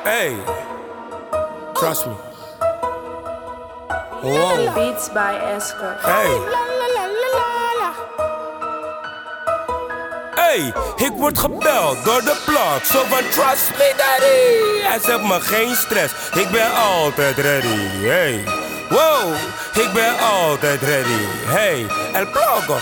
Hey, trust me. Wow. Beats by Esker. Hey. Hey, ik word gebeld door de blog. Zo van trust me daddy. Hij zegt me geen stress, ik ben altijd ready. Hey, wow, ik ben altijd ready. Hey, el plogo.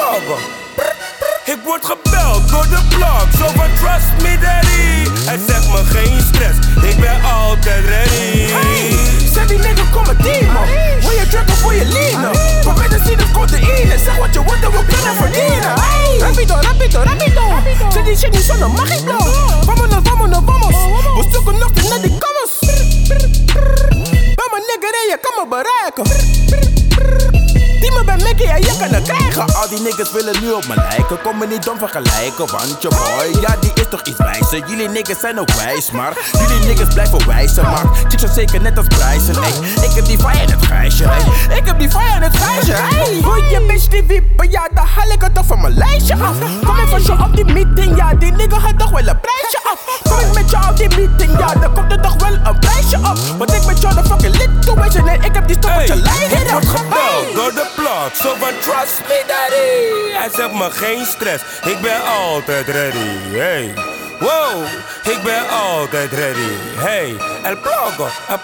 Ik word gebeld door de blog. Zo van trust me daddy. Hij zegt me geen stress, ik ben altijd ready. Hey, zeg die nigga kom maar teamen. Wil je drukken voor je lienen? Probeer te zien de codeïne. Zeg wat je wordt en we kunnen verdienen. Rapido. Zeg die shit niet zonder magieblauw. Vamos. We zoeken nog steeds naar die kamers. Ben mijn nigga en je kan me bereiken. Die me bij Mickey en je kan het krijgen. Al die niggas willen nu op me lijken. Kom me niet dom vergelijken, want je boy, ja die is toch iets wijzer. Jullie niggas zijn ook wijs, maar jullie niggas blijven wijzen. Maar chicks zijn zeker net als prijzen. Ey, ik heb die fire in het grijsje. Ey, ik heb die fire in het grijsje. Ey, wil je bitch die wiepen? Ja, dan haal ik het toch van mijn lijstje af. Kom ik van jou op die meeting? Ja, die nigga gaat toch wel een prijsje af. Kom ik met jou op die meeting? Ja, dan komt er toch wel een prijsje af. Want ik met jou de fucking situation en ik heb die stok op je lijf. Ik word gebeld door de blog, zo van trust me daddy. Hij zegt me geen stress, ik ben altijd ready. Hey, wow, ik ben altijd ready. Hey, el plogo.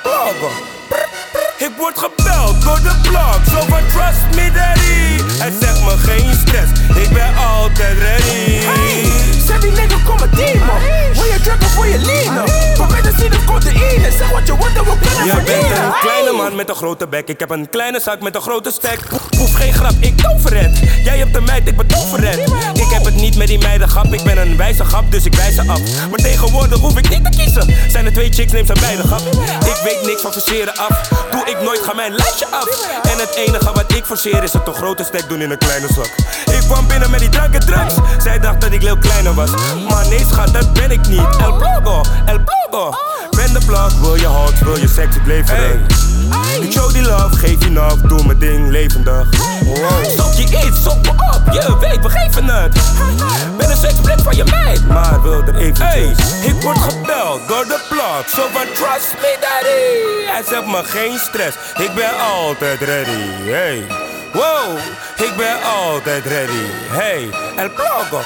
Ik word gebeld door de blog, zo van trust me daddy. Hij zegt me geen stress, ik ben altijd ready. Hey, zeg die nigga kom maar teamen. Wil je drukken voor je lienen? Probeer te zien de codeïne. Zeg wat je wordt en we kunnen verdienen. Je bent een kleine man met een grote bek. Ik heb een kleine zak met een grote stek. Hoef geen grap, ik tover het. Jij hebt een meid, ik betover het. Ik heb het niet met die meidengrap. Ik ben een wijze grap, dus ik wijs ze af. Maar tegenwoordig hoef ik niet te kiezen. Zijn er 2 chicks, neem ze beide grap. Ik weet niks van verseren af. Doe ik nooit, ga mijn lijstje af. En het enige wat ik forceer is het een grote stek doen in een kleine zak. Ik kwam binnen met die drank en drugs. Zij dacht dat ik heel kleiner was. Maar nee schat, dat ben ik niet. El plogo. Ben de blog, wil je hots, wil je seks, ik leveren. Ik show die love, geef je nog, doe mijn ding levendig. Stop je iets, stop me op, je weet, we geven het. Ben een seksblik van je meid, maar wil er eventjes. Ik word gebeld door de blog, zo van trust me daddy. Hij zegt me geen stress, ik ben altijd ready. Hey, wow, ik ben altijd ready. Hey, el plogo.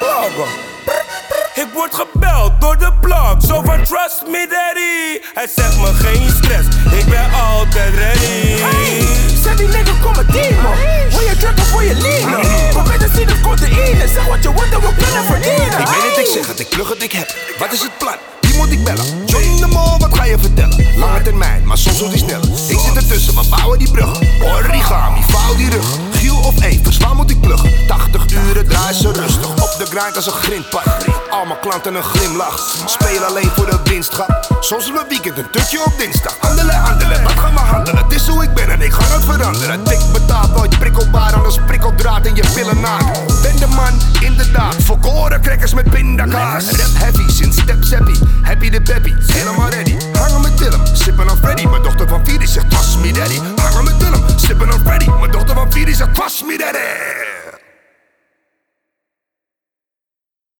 Ik word gebeld door de blog, zo van trust me daddy. Hij zegt me geen stress, ik ben altijd ready. Hey, zeg die nigga kom maar teamen. Wil je drukken voor je lienen? Probeer te zien de codeïne. Zeg wat je wordt en we kunnen verdienen. Ik weet het, ik zeg het, ik plug het, ik heb. Wat is het plan? Wie moet ik bellen? John de Mol, wat ga je vertellen? Lange termijn, maar soms ook die sneller. Ik zit ertussen, we bouwen die bruggen. Origami, vouw die rug. Giel of Evers, waar moet ik pluggen? 80 uren, draai ze rustig. Op de grind als een grindpad. Al mijn klanten een glimlach. Speel alleen voor de winstgrap. Soms op een weekend een tutje op dinsdag. Handelen, wat gaan we handelen? Het is hoe ik ben en ik ga het veranderen. Dik betaalt nooit prikkelbaar, anders prikkeldraad in je billen naakt. Ben de man, inderdaad. Volkoren crackers met pindakaas. Rap heavy, sinds step sappy. Happy de peppy, helemaal ready. Hangen met Willem, sippen on Freddy. Mijn dochter van 4 zegt trust me daddy. Hangen met Willem, sippen on Freddy. Mijn dochter van 4 zegt trust me daddy.